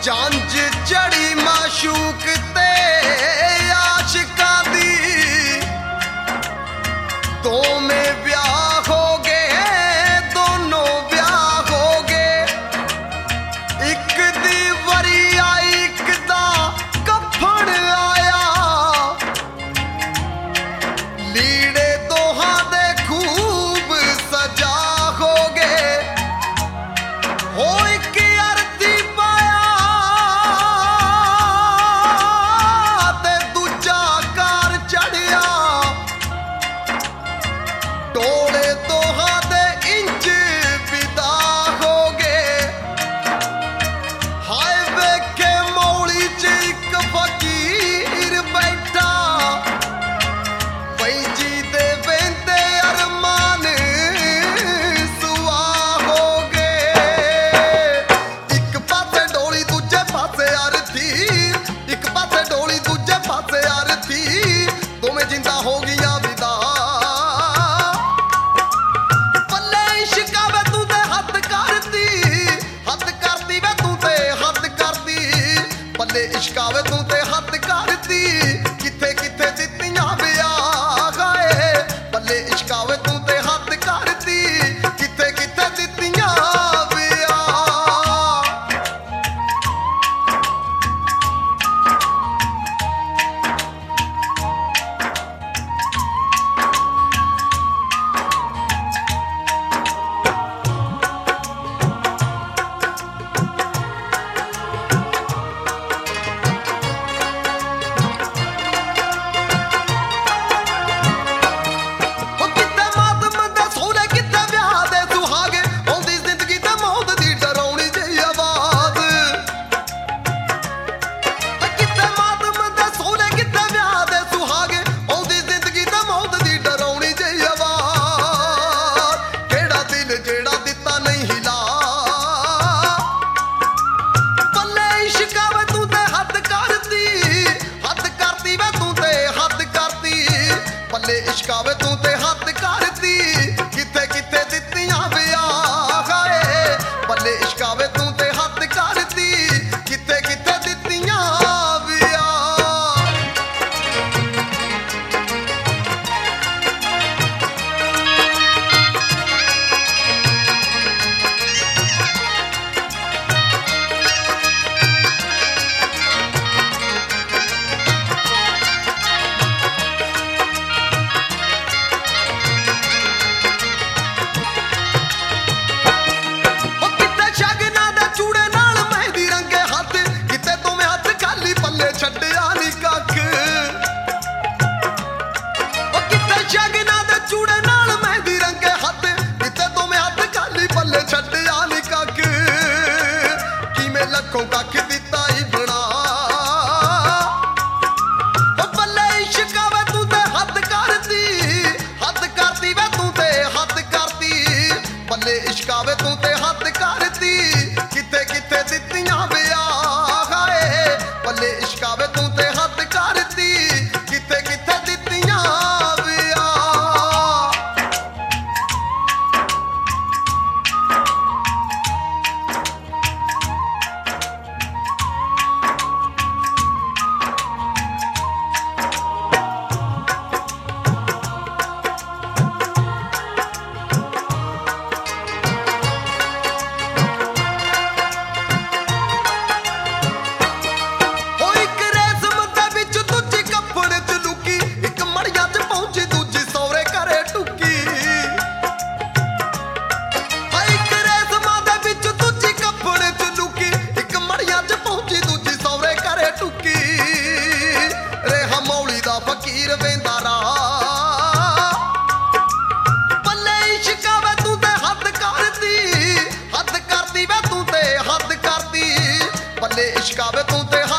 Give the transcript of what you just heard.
जंज चढ़ी माशूक ते आशिकां दी, दो में ब्याह हो गए, दोनों ब्याह हो गए। एक दी वरी आई, एक दा कफन आया, लीड़े दोहां दे खूब सजा हो गए। हो एक अरती पाया ते दूजा कार चढ़िया, टोले दोहां दे इंच विदा हो गए। हाय वेखे मौली च एक फकीर बैठा, पई जी दे वेंदे अरमान सुआ हो गए। एक पासे डोली दूजे पासे अरथी, एक पासे डोली दूजे पासे अरथी, दोवें जिंदा हो गईयां विदा। पल्ले इश्का वे तू ते हद करदी, हद करदी वे तू ते हद करदी, पल्ले इश्का वे तू ते हद करदी, किथे किथे दित्तियां विआह गए। पल्ले इश्का वे तू ते हद करदी, किथे किथे दित्तियां विआह। ਉਹ ਕਿਤੇ ਮਾਤਮ ਦੇ ਸੋਹਰੇ, ਕਿਤੇ ਵਿਆਹ ਦੇ ਸੁਹਾਗੇ, ਆਉਂਦੀ ਜ਼ਿੰਦਗੀ ਤੇ ਮੌਤ ਦੀ ਡਰਾਉਣੀ ਜਿਹੀ ਆਵਾਜ਼। ਕਿਤੇ ਮਾਤਮ ਦੇ ਸੋਹਰੇ, ਕਿਤੇ ਵਿਆਹ ਦੇ ਸੁਹਾਗੇ, ਆਉਂਦੀ ਜ਼ਿੰਦਗੀ ਤੇ ਮੌਤ ਦੀ ਡਰਾਉਣੀ ਜਿਹੀ ਆਵਾਜ਼। ਕਿਹੜਾ ਦਿਲ ਜਿਹੜਾ ਦਿੱਤਾ ਨਹੀਂ ਹਿਲਾ, ਪੱਲੇ ਇਸ਼ਕਾ ਵੇ ਤੂੰ ਤੇ ਹੱਦ ਕਰਦੀ, ਹੱਦ ਕਰਦੀ ਵੇ ਤੂੰ ਤੇ ਹੱਦ ਕਰਦੀ, ਪੱਲੇ ਇਸ਼ਕਾ ਵੇ ਤੂੰ ਤੇ ਹੱਦ ਕਰਦੀ, ਕਿਥੇ ਕਿਥੇ ਦਿੱਤੀਆਂ ਵਿਆਹ ਗਏ। ਪੱਲੇ ਇਸ਼ਕਾ ਵੇ ਤੂੰ ਤੇ ਹੱਦ ਕਰਦੀ, ਕਿਥੇ ਕਿਥੇ ਦਿੱਤੀਆਂ ਵਿਆਹ। ਉਹ ਕਿਤੇ ਸ਼ਗਨਾਂ ਦੇ ਚੂੜੇ ਨਾਲ ਮਹਿੰਦੀ ਰੰਗੇ ਹੱਥ, ਕਿਤੇ ਦੋਵੇਂ ਹੱਥ ਖਾਲੀ, ਪੱਲੇ ਛੱਡਿਆ ਨੀ ਕੱਖ। ਉਹ ਕਿਤੇ ਸ਼ਗਨਾਂ ਦੇ ਚੂੜੇ ਨਾਲ ਮਹਿੰਦੀ ਰੰਗੇ ਹੱਥ, ਕਿਤੇ ਦੋਵੇਂ ਹੱਥ ਖਾਲੀ, ਪੱਲੇ ਛੱਡਿਆ ਨੀ ਕੱਖ। ਕਿਵੇਂ ਲੱਖੋਂ ਕੱਖ ਦਿੱਤਾ ਈ ਬਣਾ, ਉਹ ਪੱਲੇ ਇਸ਼ਕਾ ਵੇ ਤੂੰ ਤੇ ਹੱਦ ਕਰਦੀ, ਹੱਦ ਕਰਦੀ ਵੇ ਤੂੰ ਤੇ ਹੱਦ ਕਰਦੀ, ਪੱਲੇ ਇਸ਼ਕਾ ਵੇ ਤੂੰ ਤੇ ਹੱਦ ਕਰਦੀ, ਕਿਥੇ ਕਿਥੇ ਦਿੱਤੀਆਂ ਵਿਆਹ ਗਏ। ਪੱਲੇ ਇਸ਼ਕਾ ਵੇ ਤੂੰ ਤੇ ਹੱਦ ਕਰਦੀ, ਕਿਥੇ ਕਿਥੇ ਦਿੱਤੀਆਂ ਵਿਆਹ। ਹੋ ਇੱਕ ਰੇਸ਼ਮ ਦੇ ਵਿੱਚ ਦੂਜੀ ਕੱਪੜੇ ਚ ਲੁਕੀ, ਇੱਕ ਮੜੀਆਂ ਚ ਪਹੁੰਚੀ, ਦੂਜੀ ਸਹੁਰੇ ਘਰੇ ਟੁੱਕੀ। ਹਾਂ ਇੱਕ ਰੇਸ਼ਮ ਦੇ ਵਿੱਚ ਦੂਜੀ ਕੱਪੜੇ ਚ ਲੁਕੀ, ਇੱਕ ਮੜੀਆਂ ਚ ਪਹੁੰਚੀ, ਦੂਜੀ ਸਹੁਰੇ ਘਰੇ ਟੁੱਕੀ। ਰਿਹਾ ਮੌਲੀ ਦਾ ਫਕੀਰ ਵੇਂਦਾ ਰਾਹ, ਪੱਲੇ ਇਸ਼ਕਾ ਵੇ ਤੂੰ ਤੇ ਹੱਦ ਕਰਦੀ, ਹੱਦ ਕਰਦੀ ਵੇ ਤੂੰ ਤੇ ਹੱਦ ਕਰਦੀ, ਪੱਲੇ ਇਸ਼ਕਾ ਵੇ ਤੂੰ ਤੇ